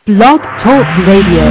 Blog Talk Radio.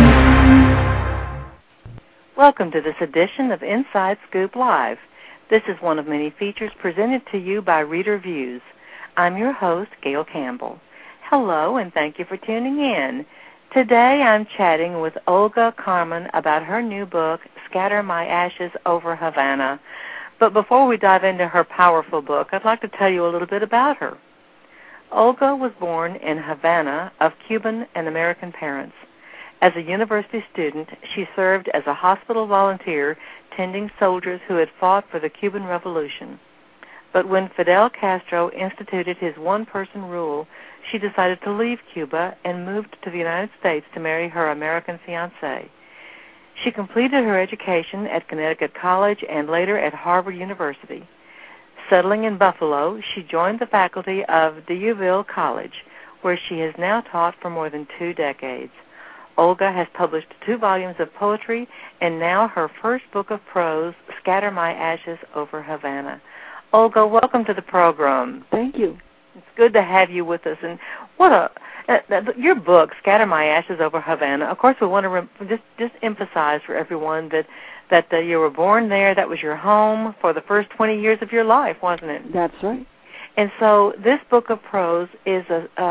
Welcome to this edition of Inside Scoop Live. This is one of many features presented to you by Reader Views. I'm your host, Gail Campbell. Hello, and thank you for tuning in. Today I'm chatting with Olga Carmen about her new book, Scatter My Ashes Over Havana. But before we dive into her powerful book, I'd like to tell you a little bit about her. Olga was born in Havana of Cuban and American parents. As a university student, she served as a hospital volunteer tending soldiers who had fought for the Cuban Revolution. But when Fidel Castro instituted his one-person rule, she decided to leave Cuba and moved to the United States to marry her American fiancé. She completed her education at Connecticut College and later at Harvard University. Settling in Buffalo, she joined the faculty of DeAuville College, where she has now taught for more than 2 decades. Olga has published 2 volumes of poetry and now her first book of prose, Scatter My Ashes Over Havana. Olga, welcome to the program. Thank you. It's good to have you with us. And your book, Scatter My Ashes Over Havana, of course we want to just emphasize for everyone that you were born there. That was your home for the first 20 years of your life, wasn't it? That's right. And so this book of prose is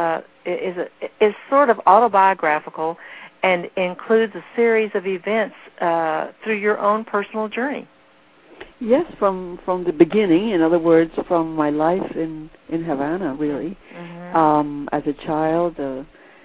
sort of autobiographical and includes a series of events through your own personal journey. Yes, from the beginning. In other words, from my life in Havana, really, as a child, and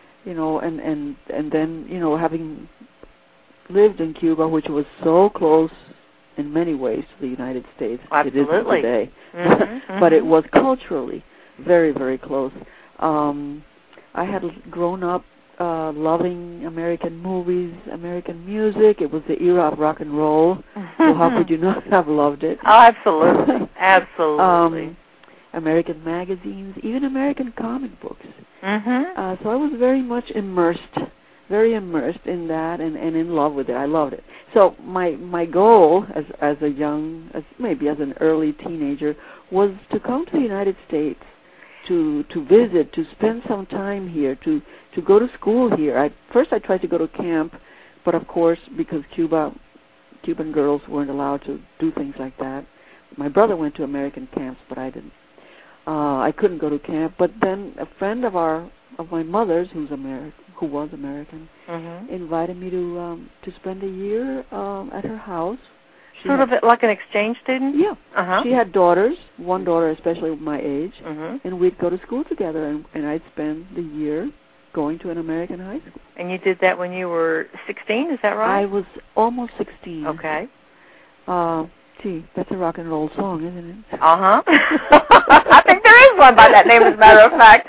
then having lived in Cuba, which was so close in many ways to the United States. Absolutely. It is today. But it was culturally very, very close. I had grown up loving American movies, American music. It was the era of rock and roll. So how could you not have loved it? Oh, absolutely. Absolutely. American magazines, even American comic books. So I was very much immersed in that and in love with it. I loved it. So my goal as an early teenager was to come to the United States, to visit, to spend some time here, to go to school here. First I tried to go to camp, but of course because Cuban girls weren't allowed to do things like that. My brother went to American camps, but I didn't. I couldn't go to camp. But then a friend of my mother's, who was American, invited me to spend a year at her house. Sort of like an exchange student? Yeah. She had daughters, one daughter especially my age, and we'd go to school together, and I'd spend the year going to an American high school. And you did that when you were 16, is that right? I was almost 16. Okay. Gee, that's a rock and roll song, isn't it? I think there is one by that name, as a matter of fact.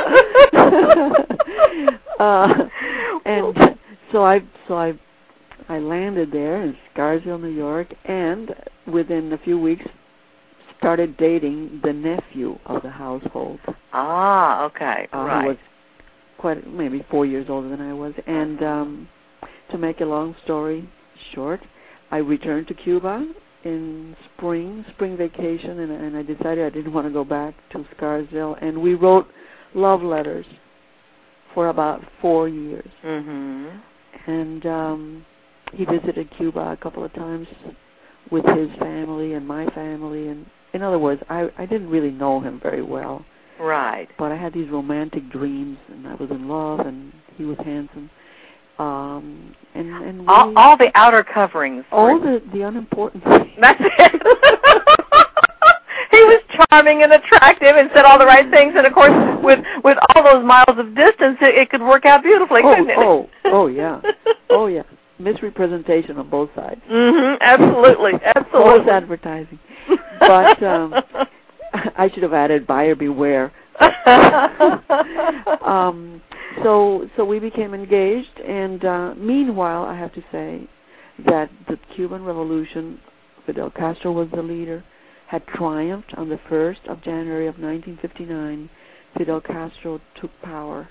And so I landed there in Scarsville, New York, and within a few weeks started dating the nephew of the household. Ah, okay, right. He was maybe 4 years older than I was. And to make a long story short, I returned to Cuba in spring vacation, and I decided I didn't want to go back to Scarsville, and we wrote love letters for about 4 years. And he visited Cuba a couple of times with his family and my family, and in other words, I didn't really know him very well. Right. But I had these romantic dreams, and I was in love, and he was handsome. And all the outer coverings. All the unimportant things. That's it. He was charming and attractive and said all the right things, and of course, with all those miles of distance, it could work out beautifully, couldn't it? Oh, yeah. Oh, yeah. Misrepresentation on both sides. Absolutely. False advertising. But I should have added buyer beware. So we became engaged, and meanwhile, I have to say that the Cuban Revolution, Fidel Castro was the leader, had triumphed on the 1st of January of 1959. Fidel Castro took power.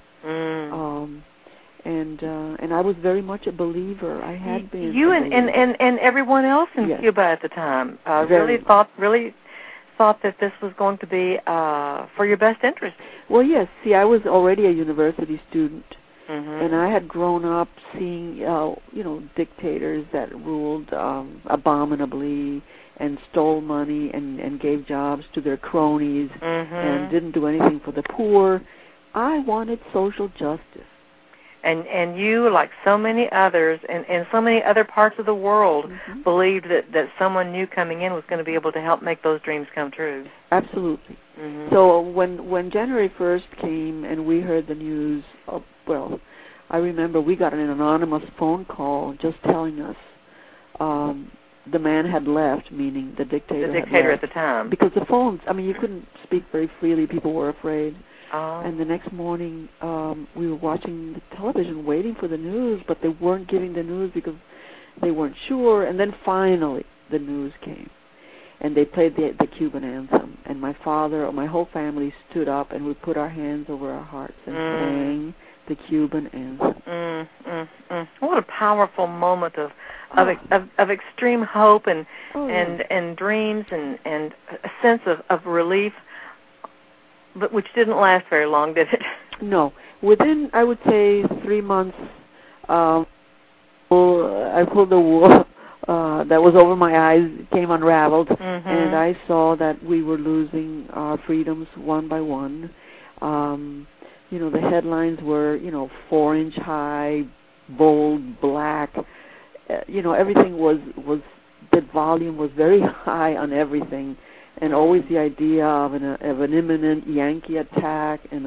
And I was very much a believer. I had been. You and everyone else in Cuba at the time really thought that this was going to be for your best interest. Well, yes. See, I was already a university student, And I had grown up seeing, dictators that ruled abominably and stole money and gave jobs to their cronies and didn't do anything for the poor. I wanted social justice. And you, like so many others, and so many other parts of the world, believed that someone new coming in was going to be able to help make those dreams come true. Absolutely. So when January 1st came and we heard the news, I remember we got an anonymous phone call just telling us the man had left, meaning the dictator had left. The dictator at the time. Because the phones, you couldn't speak very freely. People were afraid. Oh. And the next morning, we were watching the television waiting for the news, but they weren't giving the news because they weren't sure. And then finally, the news came. And they played the Cuban anthem. And my whole family stood up, and we put our hands over our hearts and sang the Cuban anthem. What a powerful moment of extreme hope and dreams and a sense of relief, but which didn't last very long, did it? No. Within, I would say, 3 months, I pulled the wool that was over my eyes, came unraveled, and I saw that we were losing our freedoms one by one. The headlines were, 4-inch high, bold, black. Everything was the volume was very high on everything, and always the idea of an imminent Yankee attack, and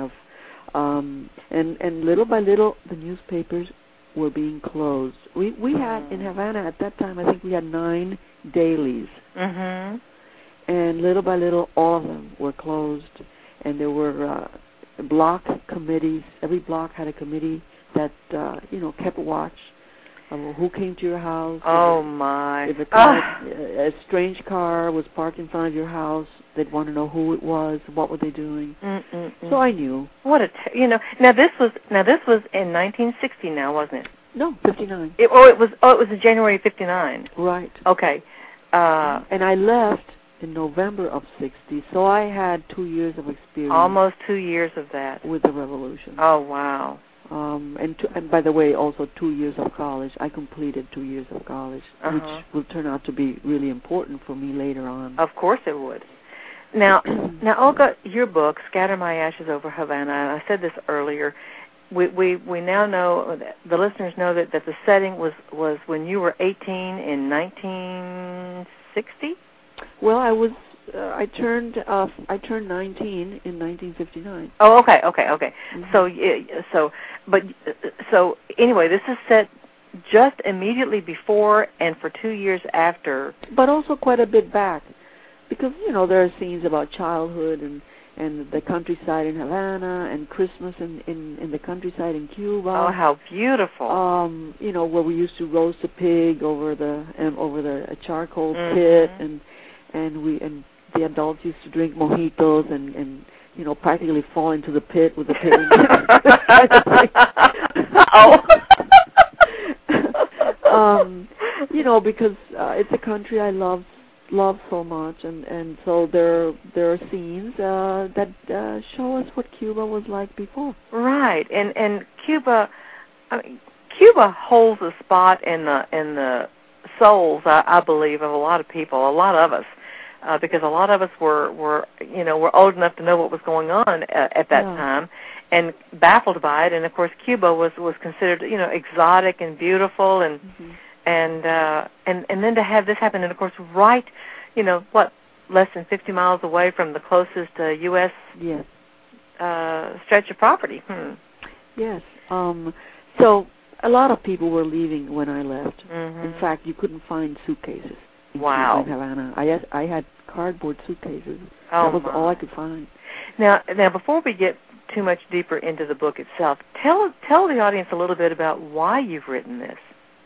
and little by little the newspapers were being closed. We had in Havana at that time, I think we had 9 dailies, and little by little all of them were closed, and there were block committees. Every block had a committee that kept watch of who came to your house. Oh my! If a strange car was parked in front of your house, they'd want to know who it was, what were they doing. So I knew. What Now this was in 1960. Now, wasn't it? No, 59. It was in January 59. Right. Okay. And I left in November of 60, so I had 2 years of experience. Almost 2 years of that. With the revolution. Oh, wow. And by the way, also 2 years of college. I completed 2 years of college, which will turn out to be really important for me later on. Of course it would. Now, Olga, your book, Scatter My Ashes Over Havana, and I said this earlier, we now know, the listeners know that the setting was when you were 18 in 1960? Well, I turned 19 in 1959. Oh, okay. So anyway, this is set just immediately before and for 2 years after. But also quite a bit back, because there are scenes about childhood and the countryside in Havana and Christmas in the countryside in Cuba. Oh, how beautiful! Where we used to roast a pig over a charcoal pit, and the adults used to drink mojitos and practically fall into the pit with the pig. Because it's a country I love so much, and so there are scenes that show us what Cuba was like before. Right, and Cuba holds a spot in the souls, I believe, of a lot of people, a lot of us. Because a lot of us were old enough to know what was going on at that time, and baffled by it. And of course, Cuba was considered exotic and beautiful, and then to have this happen, and of course, right, less than 50 miles away from the closest U.S. Stretch of property. Yes. So a lot of people were leaving when I left. In fact, you couldn't find suitcases. Wow. In Havana. I had cardboard suitcases. Oh, that was all I could find. Now, before we get too much deeper into the book itself, tell the audience a little bit about why you've written this.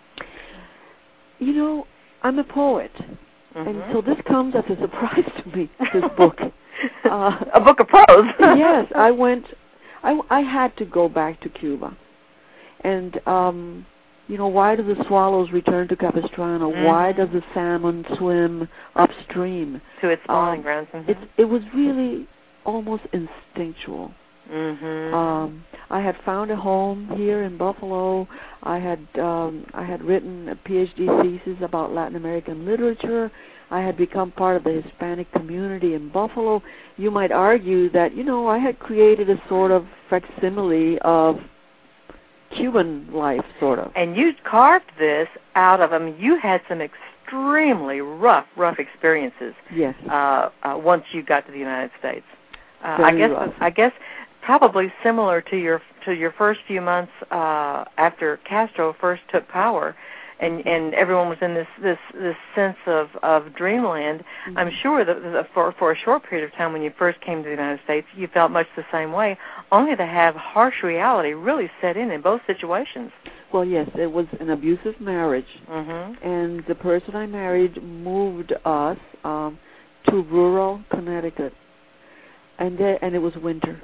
I'm a poet, and so this comes as a surprise to me, this book. A book of prose. Yes, I had to go back to Cuba. And why do the swallows return to Capistrano? Why does the salmon swim upstream? To its spawning grounds. It was really almost instinctual. Mm-hmm. I had found a home here in Buffalo. I had written a PhD thesis about Latin American literature. I had become part of the Hispanic community in Buffalo. You might argue that, I had created a sort of facsimile of Cuban life, sort of. And you carved this out of, you had some extremely rough experiences. Yes. Once you got to the United States. Rough. I guess probably similar to your first few months after Castro first took power, and everyone was in this sense of dreamland. Mm-hmm. I'm sure that for a short period of time when you first came to the United States, you felt much the same way, only to have harsh reality really set in both situations. Well, yes, it was an abusive marriage, mm-hmm. and the person I married moved us to rural Connecticut, and it was winter.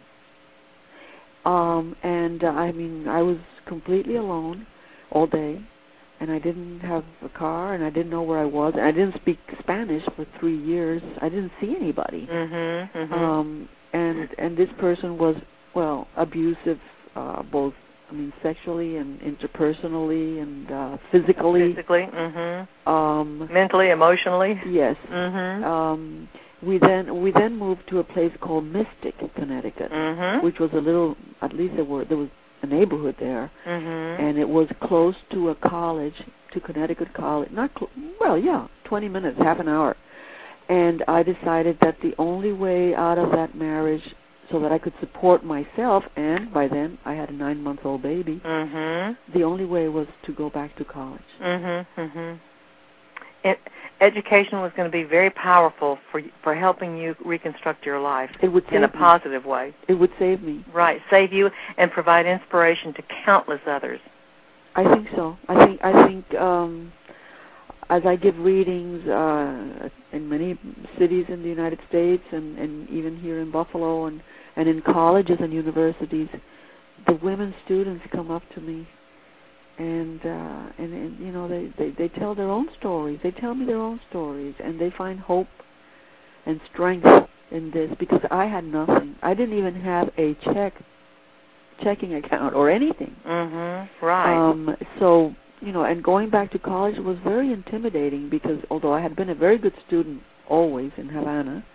I was completely alone all day, and I didn't have a car, and I didn't know where I was, and I didn't speak Spanish for 3 years. I didn't see anybody. Mm-hmm, mm-hmm. And this person was, abusive, both, sexually and interpersonally and physically. Physically, mm-hmm. Mentally, emotionally. Yes. Mm-hmm. We then moved to a place called Mystic, Connecticut, mm-hmm. which was at least there was a neighborhood there, mm-hmm. and it was close to a college, to Connecticut College. 20 minutes, half an hour. And I decided that the only way out of that marriage, so that I could support myself, and by then I had a 9-month-old baby, mm-hmm. the only way was to go back to college. Mm-hmm. Mm-hmm. Education was going to be very powerful for helping you reconstruct your life in a positive way. It would save me. Right, save you and provide inspiration to countless others. I think so. I think as I give readings in many cities in the United States and even here in Buffalo and in colleges and universities, the women students come up to me and they tell their own stories. They tell me their own stories, and they find hope and strength in this, because I had nothing. I didn't even have a checking account or anything. Mm-hmm. Right. So, and going back to college was very intimidating, because although I had been a very good student always in Havana,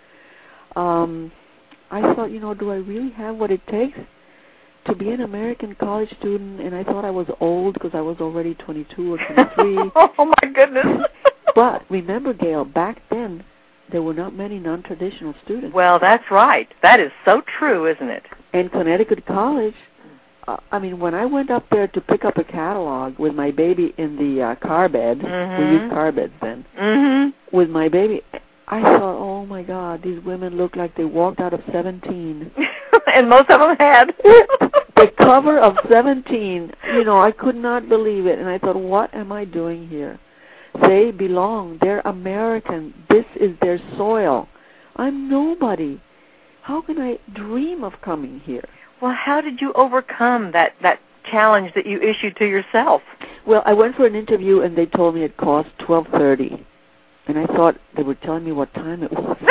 I thought, do I really have what it takes to be an American college student? And I thought I was old because I was already 22 or 23. Oh, my goodness. But remember, Gail, back then, there were not many non-traditional students. Well, that's right. That is so true, isn't it? And Connecticut College, when I went up there to pick up a catalog with my baby in the car bed, mm-hmm. we used car beds then, mm-hmm. with my baby, I thought, oh, my God, these women look like they walked out of 17. And most of them had. The cover of 17, I could not believe it. And I thought, what am I doing here? They belong. They're American. This is their soil. I'm nobody. How can I dream of coming here? Well, how did you overcome that challenge that you issued to yourself? Well, I went for an interview, and they told me it cost $12.30. And I thought they were telling me what time it was.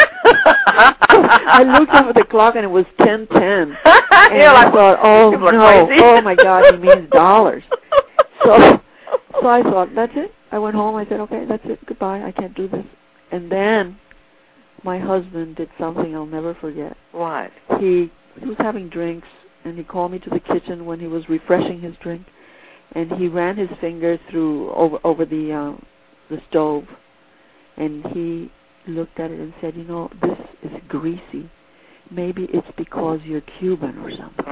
I looked up at the clock, and it was 10:10. And I thought, oh, no, oh, my God, he means dollars. So I thought, that's it. I went home. I said, okay, that's it. Goodbye. I can't do this. And then my husband did something I'll never forget. What? He was having drinks, and he called me to the kitchen when he was refreshing his drink, and he ran his finger through over the stove, and he looked at it and said, this is greasy. Maybe it's because you're Cuban or something.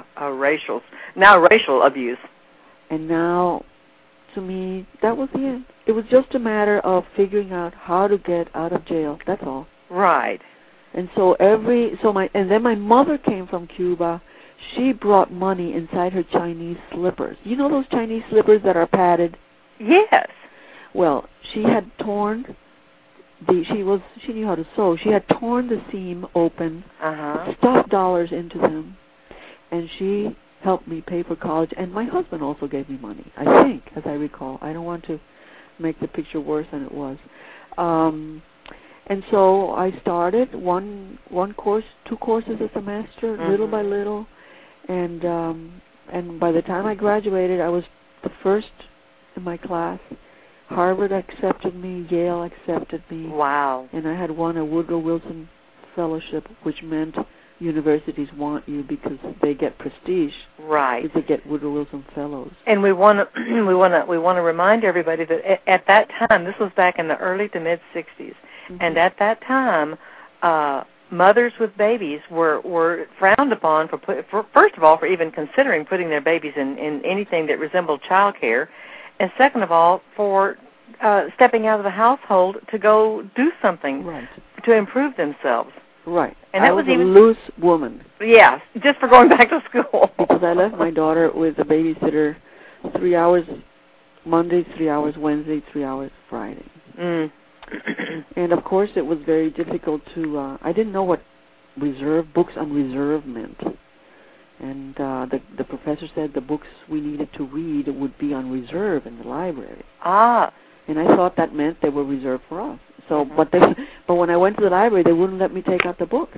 Racial abuse. And now, to me, that was the end. It was just a matter of figuring out how to get out of jail. That's all. Right. And then my mother came from Cuba. She brought money inside her Chinese slippers. You know those Chinese slippers that are padded? Yes. Well, she had torn she knew how to sew. She had torn the seam open, stuffed dollars into them, and she helped me pay for college. And my husband also gave me money, I think, as I recall. I don't want to make the picture worse than it was. And so I started one course, 2 courses a semester, little by little, and by the time I graduated, I was the first in my class. Harvard accepted me, Yale accepted me. Wow. And I had won a Woodrow Wilson Fellowship, which meant universities want you because they get prestige. Right. If they get Woodrow Wilson Fellows. And we want to remind everybody that at that time, this was back in the early to mid 60s, and at that time, mothers with babies were frowned upon for first of all for even considering putting their babies in anything that resembled child care, and second of all for stepping out of the household to go do something to improve themselves. Right. And that I was even a loose woman. Yeah, just for going back to school. Because I left my daughter with a babysitter 3 hours Monday, 3 hours Wednesday, 3 hours Friday. And of course it was very difficult to, I didn't know what books on reserve meant. And the professor said the books we needed to read would be on reserve in the library. And I thought that meant they were reserved for us. So, but when I went to the library, they wouldn't let me take out the books.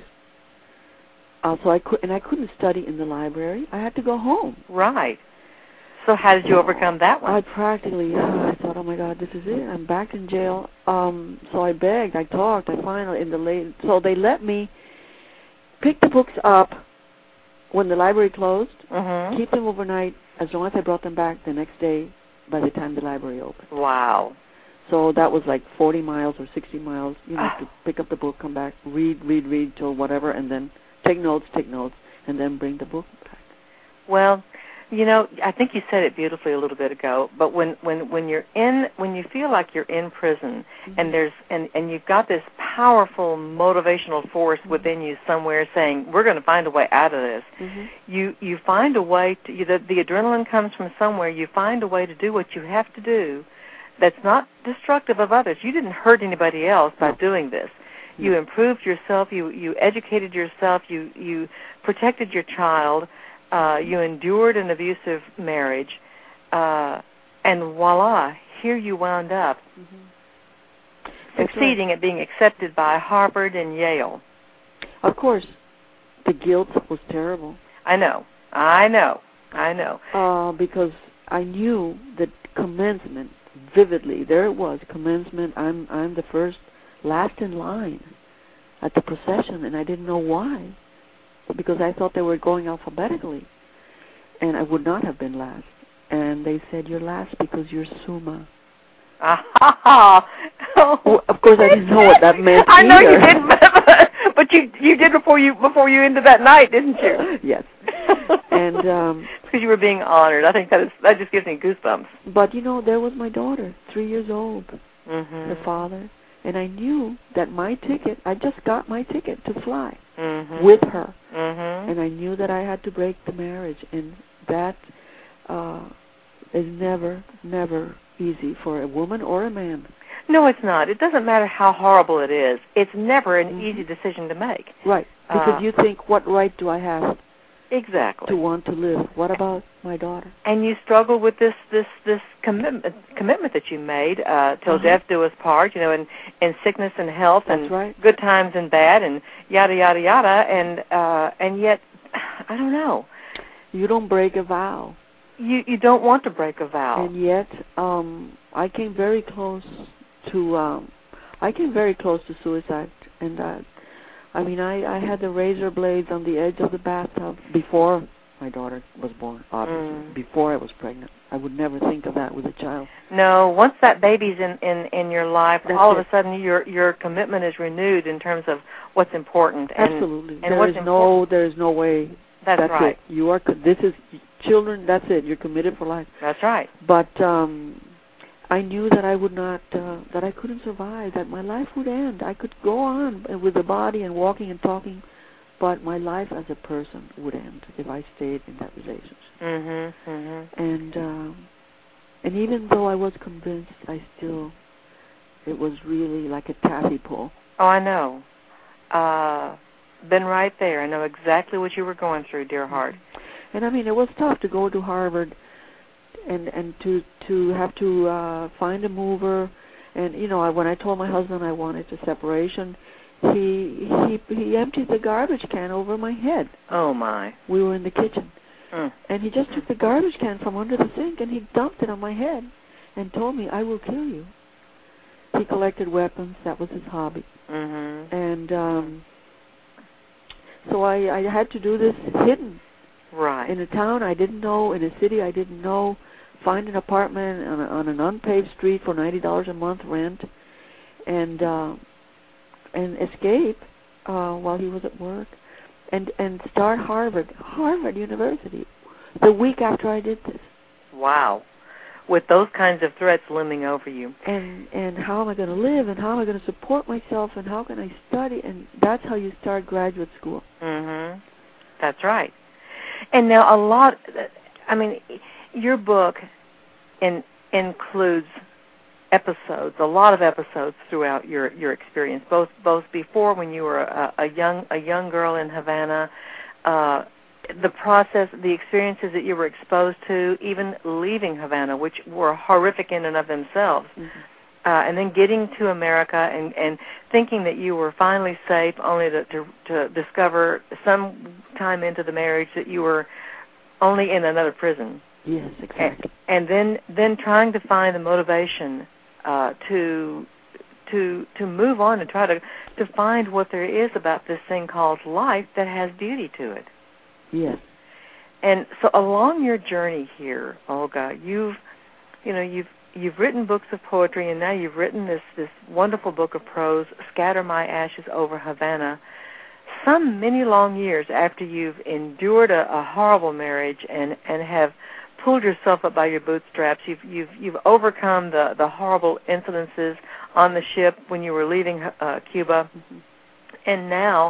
So I couldn't study in the library. I had to go home. Right. So how did you overcome that one? I practically, I thought, oh my God, this is it. I'm back in jail. So I begged, I talked, I finally, so they let me pick the books up when the library closed, keep them overnight, as long as I brought them back the next day by the time the library opened. Wow. So that was like 40 miles or 60 miles, to pick up the book, come back, read till whatever, and then take notes, and then bring the book back. Well, I think you said it beautifully a little bit ago, but when you feel like you're in prison and and you've got this powerful motivational force within you somewhere saying, we're going to find a way out of this, you find a way to, the adrenaline comes from somewhere, you find a way to do what you have to do that's not destructive of others. You didn't hurt anybody else by doing this. You improved yourself, you educated yourself, you protected your child, you endured an abusive marriage, and voila, here you wound up, succeeding at being accepted by Harvard and Yale. Of course, the guilt was terrible. I know. Because I knew that commencement, vividly, there it was, commencement, I'm the first, last in line at the procession, and I didn't know why. Because I thought they were going alphabetically, and I would not have been last. And they said, you're last because you're Summa. Well, of course, I didn't know what that meant I know you didn't, but you did before you ended that night, didn't you? Yes. And because you were being honored. I think that just gives me goosebumps. But there was my daughter, 3 years old, the father, and I knew that I just got my ticket to fly with her, and I knew that I had to break the marriage, and that is never easy for a woman or a man. No, it's not. It doesn't matter how horrible it is. It's never an easy decision to make. Right, because you think, what right do I have? Exactly. To want to live. What about my daughter? And you struggle with this commitment that you made till death do us part, in sickness and health. That's right. Good times and bad and yada yada yada, and yet I don't know. You don't break a vow. You don't want to break a vow. And yet I came very close to suicide, and I had the razor blades on the edge of the bathtub before my daughter was born, obviously, before I was pregnant. I would never think of that with a child. No, once that baby's in your life, all of a sudden your commitment is renewed in terms of what's important. Absolutely. And there is no way. That's right. It. You are. This is children. That's it. You're committed for life. That's right. But I knew that I would not, that I couldn't survive, that my life would end. I could go on with the body and walking and talking, but my life as a person would end if I stayed in that relationship. And even though I was convinced, it was really like a taffy pull. Oh, I know. Been right there. I know exactly what you were going through, dear heart. And it was tough to go to Harvard and to have to find a mover And when I told my husband I wanted a separation, he emptied the garbage can over my head. Oh my! We were in the kitchen, and he just took the garbage can from under the sink and he dumped it on my head, and told me, "I will kill you." He collected weapons. That was his hobby. Mm-hmm. And so I had to do this hidden. Right. In a town I didn't know, in a city I didn't know. Find an apartment on an unpaved street for $90 a month rent, and escape while he was at work, and start Harvard University the week after I did this. Wow. With those kinds of threats looming over you. And how am I going to live, and how am I going to support myself, and how can I study? And that's how you start graduate school. Mm-hmm. That's right. And now your book includes episodes, a lot of episodes throughout your experience, both before when you were a young girl in Havana, the process, the experiences that you were exposed to, even leaving Havana, which were horrific in and of themselves, and then getting to America and thinking that you were finally safe, only to discover some time into the marriage that you were only in another prison. Yes, exactly. And then trying to find the motivation to move on and try to find what there is about this thing called life that has beauty to it. Yes. And so along your journey here, Olga, you've written books of poetry, and now you've written this wonderful book of prose, Scatter My Ashes Over Havana, some many long years after you've endured a horrible marriage and have pulled yourself up by your bootstraps. You've overcome the horrible incidences on the ship when you were leaving Cuba, and now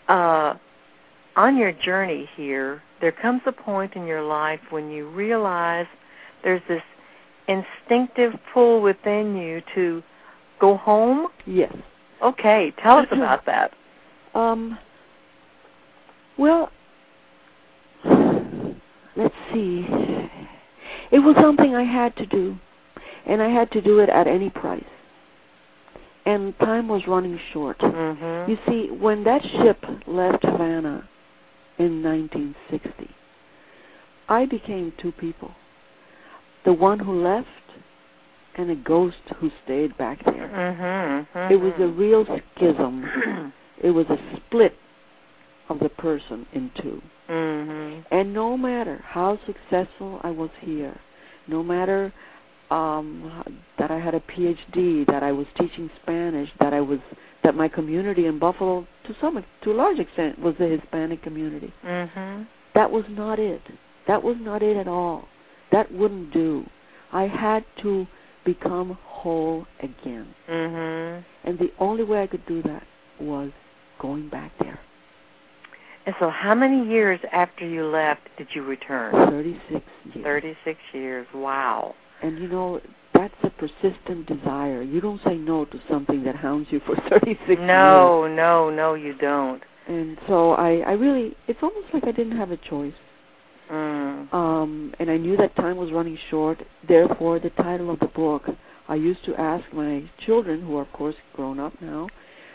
on your journey here, there comes a point in your life when you realize there's this instinctive pull within you to go home. Yes. Okay, tell us about that. Well, let's see. It was something I had to do, and I had to do it at any price. And time was running short. Mm-hmm. You see, when that ship left Havana in 1960, I became two people. The one who left and a ghost who stayed back there. Mm-hmm. Mm-hmm. It was a real schism. It was a split of the person in two. Mm-hmm. And no matter how successful I was here, no matter that I had a PhD, that I was teaching Spanish, that my community in Buffalo, to a large extent, was the Hispanic community. Mm-hmm. That was not it. That was not it at all. That wouldn't do. I had to become whole again. Mm-hmm. And the only way I could do that was going back there. And so how many years after you left did you return? 36 years. 36 years. Wow. And that's a persistent desire. You don't say no to something that hounds you for 36 years. No, you don't. And so I really, it's almost like I didn't have a choice. And I knew that time was running short. Therefore, the title of the book, I used to ask my children, who are, of course, grown up now,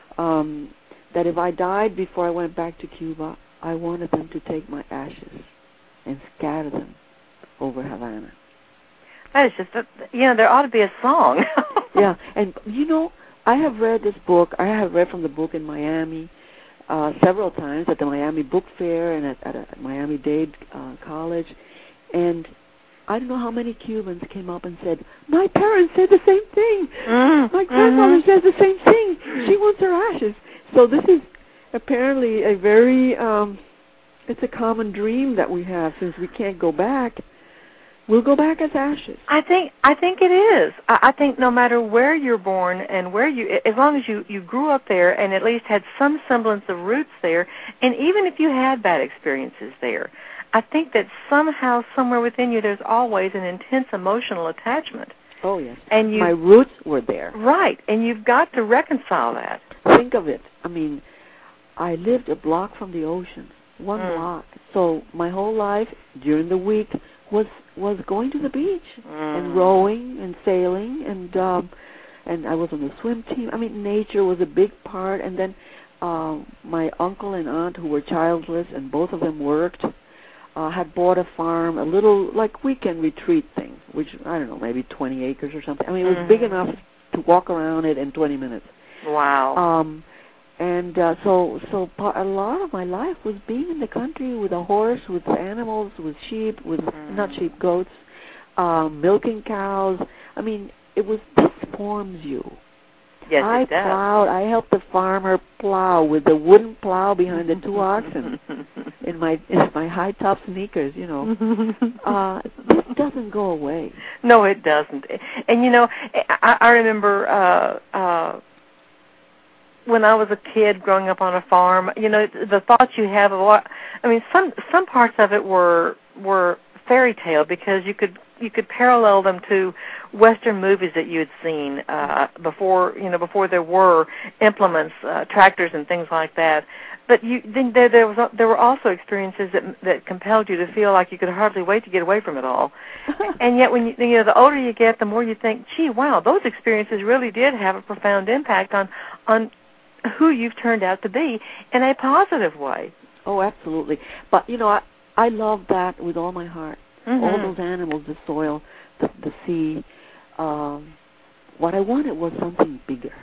that if I died before I went back to Cuba, I wanted them to take my ashes and scatter them over Havana. That is just, there ought to be a song. Yeah, and I have read this book. I have read from the book in Miami several times at the Miami Book Fair and at Miami-Dade College, and I don't know how many Cubans came up and said, my parents said the same thing. My grandmother says the same thing. She wants her ashes. So this is apparently a very, it's a common dream that we have. Since we can't go back, we'll go back as ashes. I think it is. I think no matter where you're born and where as long as you grew up there and at least had some semblance of roots there, and even if you had bad experiences there, I think that somehow, somewhere within you, there's always an intense emotional attachment. Oh, yes. And my roots were there. Right, and you've got to reconcile that. Think of it. I mean, I lived a block from the ocean, one block. So my whole life during the week was going to the beach and rowing and sailing and I was on the swim team. I mean, nature was a big part. And then my uncle and aunt, who were childless, and both of them worked, had bought a farm, a little like weekend retreat thing, which I don't know, maybe 20 acres or something. I mean, it was big enough to walk around it in 20 minutes. Wow. So a lot of my life was being in the country with a horse, with animals, with sheep, with not sheep, goats, milking cows. I mean, this forms you. Yes, it does. I helped the farmer plow with the wooden plow behind the 2 oxen in my high top sneakers. This doesn't go away. No, it doesn't. And I remember when I was a kid growing up on a farm, the thoughts you have of what, I mean, some parts of it were fairy tale because you could parallel them to Western movies that you had seen before there were implements, tractors and things like that. But there were also experiences that compelled you to feel like you could hardly wait to get away from it all. And yet, when the older you get, the more you think, gee, wow, those experiences really did have a profound impact on who you've turned out to be in a positive way. Oh, absolutely. But I love that with all my heart. All those animals, the soil, the sea. What I wanted was something bigger.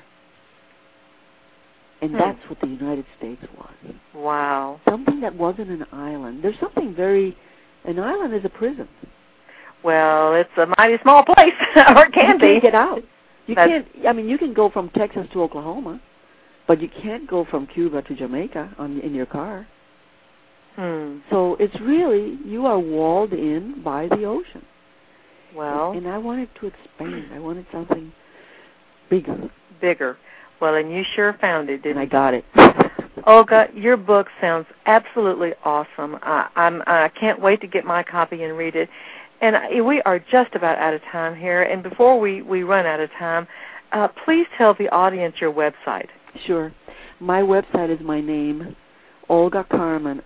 And that's what the United States was. Wow. Something that wasn't an island. There's something an island is a prison. Well, it's a mighty small place, or it can be. You can't get out. You can go from Texas to Oklahoma, but you can't go from Cuba to Jamaica in your car. So it's really, you are walled in by the ocean. Well. And I wanted to expand. I wanted something bigger. Bigger. Well, and you sure found it, didn't you? And I got it. Olga, your book sounds absolutely awesome. I can't wait to get my copy and read it. And we are just about out of time here. And before we run out of time, please tell the audience your website. Sure. My website is my name, Olga Carman,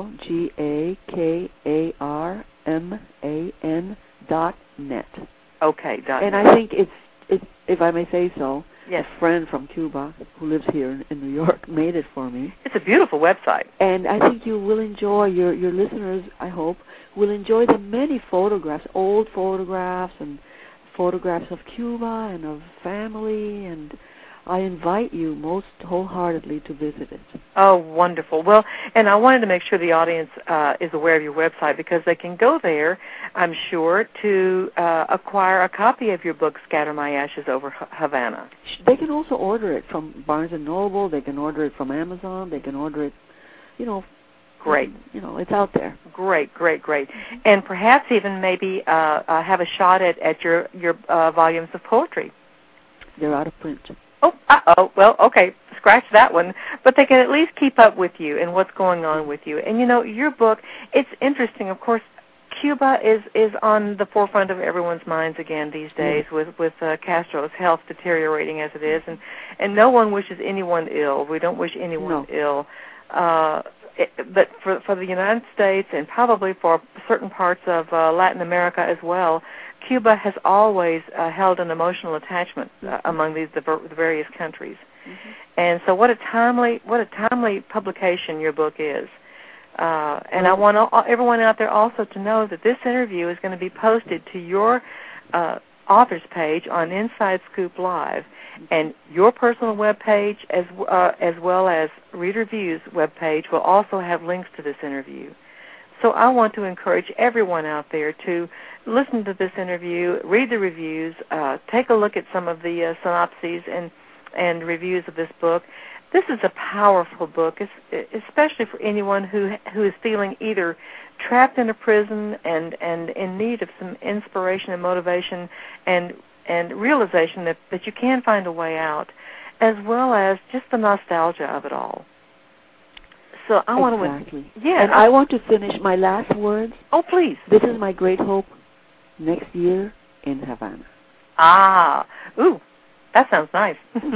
OlgaKarman.net. Okay, .net. I think it's, if I may say so, yes. A friend from Cuba who lives here in New York made it for me. It's a beautiful website. And I think you will enjoy, your listeners, I hope, will enjoy the many photographs, old photographs and photographs of Cuba and of family, and I invite you most wholeheartedly to visit it. Oh, wonderful. Well, and I wanted to make sure the audience is aware of your website because they can go there, I'm sure, to acquire a copy of your book, Scatter My Ashes Over Havana. They can also order it from Barnes & Noble. They can order it from Amazon. They can order it, Great. It's out there. Great. And perhaps even maybe have a shot at your volumes of poetry. They're out of print. Oh, well, okay, scratch that one. But they can at least keep up with you and what's going on with you. And, your book, it's interesting. Of course, Cuba is on the forefront of everyone's minds again these days with Castro's health deteriorating as it is. And no one wishes anyone ill. We don't wish anyone ill. But for the United States and probably for certain parts of Latin America as well, Cuba has always held an emotional attachment among the various countries, and so what a timely publication your book is. And I want everyone out there also to know that this interview is going to be posted to your author's page on Inside Scoop Live, and your personal web page as well as Reader View's web page will also have links to this interview. So I want to encourage everyone out there to listen to this interview, read the reviews, take a look at some of the synopses and reviews of this book. This is a powerful book, especially for anyone who is feeling either trapped in a prison and in need of some inspiration and motivation and realization that you can find a way out, as well as just the nostalgia of it all. So I want to, and I want to finish my last words. Oh, please. This is my great hope next year in Havana. Ooh, that sounds nice.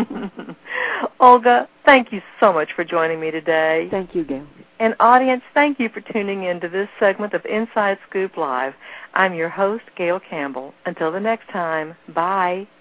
Olga, thank you so much for joining me today. Thank you, Gail. And audience, thank you for tuning in to this segment of Inside Scoop Live. I'm your host, Gail Campbell. Until the next time, bye.